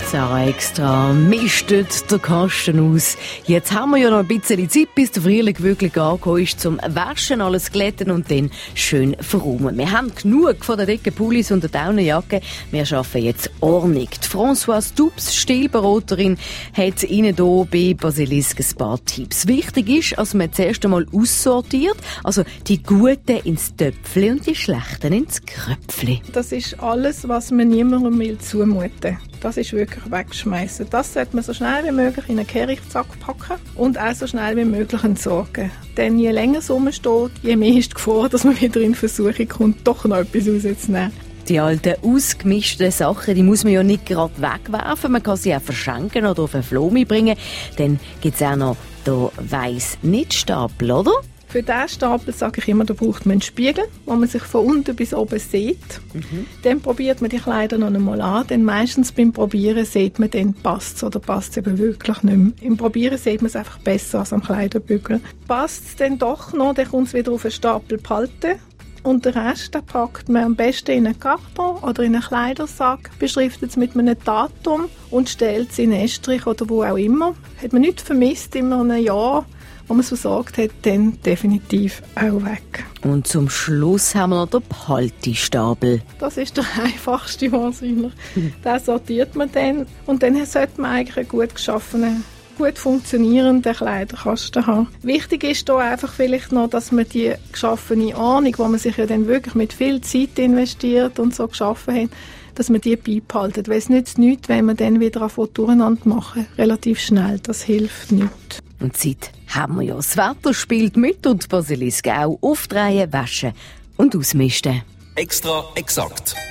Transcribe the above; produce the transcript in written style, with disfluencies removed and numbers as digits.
Sarah Extra mistet den Kasten aus. Jetzt haben wir ja noch ein bisschen Zeit, bis der Frühling wirklich angekommen ist, zum Waschen, alles glätten und dann schön verräumen. Wir haben genug von den dicken Pullis und der Daunenjacke. Wir schaffen jetzt Ordnung. Die Françoise Dubs, Stilberaterin, hat Ihnen hier bei Basilisk ein paar Tipps. Wichtig ist, dass man zuerst einmal aussortiert, also die Guten ins Töpfchen und die Schlechten ins Kröpfchen. Das ist alles, was man niemandem will zumuten. Das ist wirklich wegschmeißen. Das sollte man so schnell wie möglich in einen Kehrichtsack packen und auch so schnell wie möglich entsorgen. Denn je länger es rumsteht, je mehr ist die Gefahr, dass man wieder in Versuchung kommt, doch noch etwas rauszunehmen. Die alten, ausgemischten Sachen, die muss man ja nicht gerade wegwerfen. Man kann sie auch verschenken oder auf eine Flohmi bringen. Dann gibt es auch noch den Weiss-Nicht-Stapel, oder? Für diesen Stapel sage ich immer, da braucht man einen Spiegel, wo man sich von unten bis oben sieht. Dann probiert man die Kleider noch einmal an, denn meistens beim Probieren sieht man dann, passt es oder passt es eben wirklich nicht mehr. Im Probieren sieht man es einfach besser als am Kleiderbügel. Passt es dann doch noch, dann kommt es wieder auf einen Stapel behalten. Und den Rest den packt man am besten in einen Karton oder in einen Kleidersack, beschriftet es mit einem Datum und stellt es in einen Estrich oder wo auch immer. Hat man nichts vermisst in einem Jahr, wo man es versorgt hat, dann definitiv auch weg. Und zum Schluss haben wir noch den Behaltestapel. Das ist der einfachste wahrscheinlich. Den sortiert man dann und dann sollte man eigentlich einen gut geschaffenen, gut funktionierenden Kleiderkasten haben. Wichtig ist da einfach vielleicht noch, dass man die geschaffene Ahnung, wo man sich ja dann wirklich mit viel Zeit investiert und so geschaffen hat, dass man die beibehalten. Weil es nützt nichts, wenn man dann wieder anfängt durcheinander machen. Relativ schnell, das hilft nicht. Und Zeit haben wir ja. Das Wetter spielt mit und Basilisk auch. Aufdrehen, waschen und ausmisten. Extra exakt.